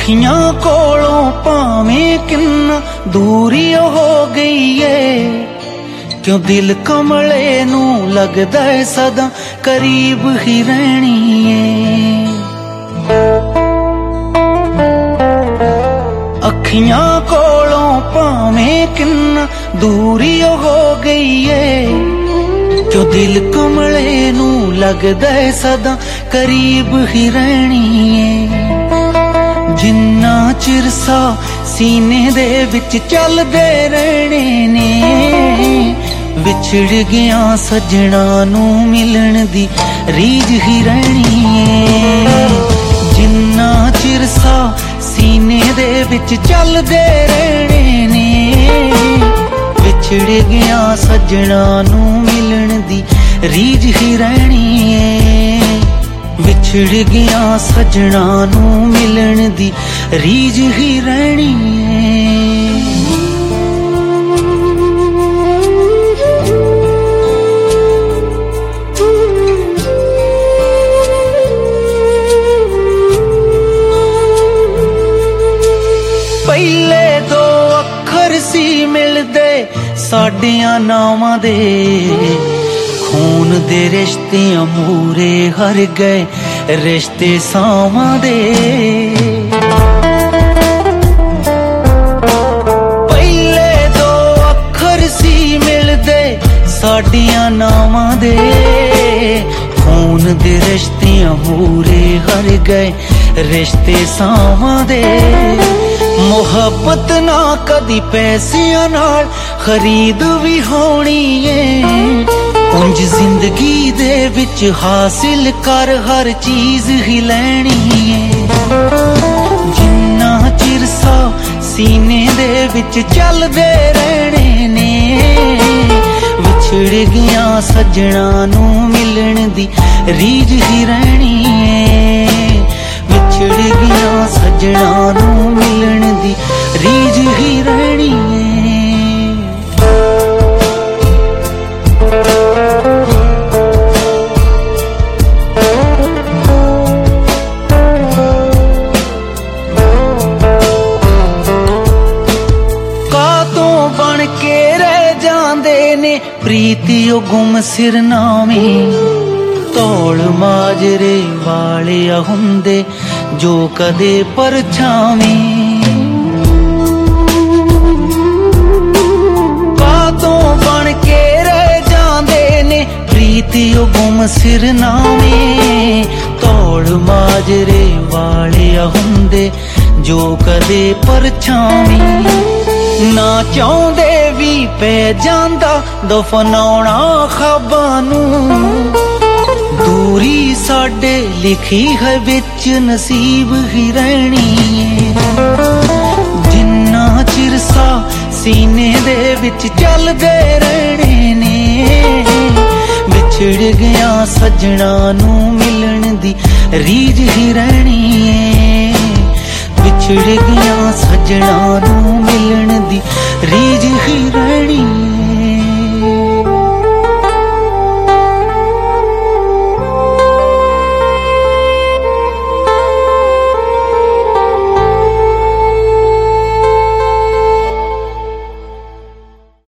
अखियां कोलों भावें किन्ना दूरी हो गई है, क्यों दिल कमले नू लगदा है सदा करीब ही रहनी है। अखियां कोलों भावें किन्ना दूरी हो गई है, क्यों दिल कमले नू लगदा है सदा करीब ही रहनी है। जिन्ना चिर सा सीने दे विच चलदे रहने ने, विछड़ गया सजना नू मिलन दी रीज ही रहनी है। जिन्ना चिर सा सीने दे विच चलदे रहने ने, विछड़ गया सजना नू मिलन दी रीज ही रहनी है। विछड़ गया सजना नू मिलन दी रीज ही रहनी है। पहले दो अखर सी मिलदे साडियां नावां दे, खून दे रिश्ते अमूरे हर गए रिश्ते सावां दे। पहले दो अखर सी मिलदे साडियां नावां दे, खून दे रिश्ते अमूरे हर गए रिश्ते सावां दे। मुहब्बत ना कदी पैसियां नाल खरीद भी होनी है, उंज जिंदगी दे विच हासिल कर हर चीज ही लैनी है। जिन्ना चिर सा सीने दे विच चलदे रहने ने, विछड़ गया सजना नू मिलन दी रीज ही रहनी है। विछड़ गया सजना नू मिलन दी रीज ही रहनी है। प्रीति ओ गुम सिरनावे, तौल माजरे वाले हुंदे जो कदे परछावें। कातों बन के रह जांदे ने प्रीति ओ गुम सिरनावे, तौल माजरे वाले हुंदे जो कदे परछावें। ना चाहुंदे भी पै जांदा दफनाउणा ख्वाबां नू, दूरी साडे लिखी है विच नसीब ही रहनी है। जिन्ना चिर सा सीने दे विच चलदे रहने ने, विछड़ गया सजना नू मिलन दी रीज ही रहनी है। विछड़ गया सजना नू मिलन दी रीज ही रहनी है।